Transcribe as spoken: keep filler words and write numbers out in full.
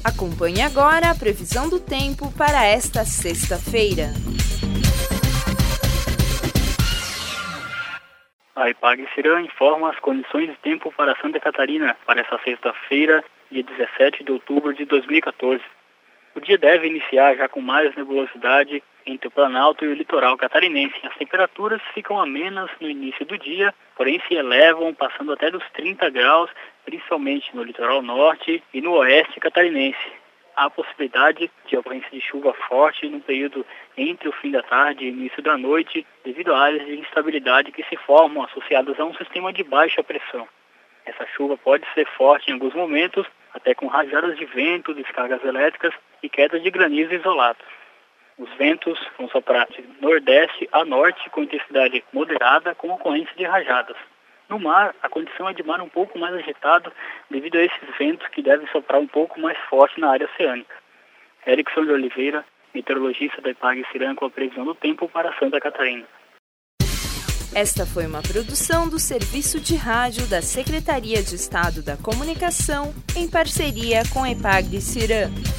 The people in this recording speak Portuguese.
Acompanhe agora a previsão do tempo para esta sexta-feira. A EPAGRE-CIRAM informa as condições de tempo para Santa Catarina para esta sexta-feira, dia dezessete de outubro de dois mil e quatorze. O dia deve iniciar já com mais nebulosidade entre o Planalto e o litoral catarinense. As temperaturas ficam amenas no início do dia, porém se elevam, passando até dos trinta graus, principalmente no litoral norte e no oeste catarinense. Há possibilidade de ocorrência de chuva forte no período entre o fim da tarde e o início da noite, devido a áreas de instabilidade que se formam associadas a um sistema de baixa pressão. Essa chuva pode ser forte em alguns momentos, até com rajadas de vento, descargas elétricas e quedas de granizo isolados. Os ventos vão soprar de nordeste a norte com intensidade moderada, com ocorrência de rajadas. No mar, a condição é de mar um pouco mais agitado devido a esses ventos que devem soprar um pouco mais forte na área oceânica. Erickson de Oliveira, meteorologista da EPAGRE-CIRAM, com a previsão do tempo para Santa Catarina. Esta foi uma produção do Serviço de Rádio da Secretaria de Estado da Comunicação, em parceria com a EPAGRE-CIRAM.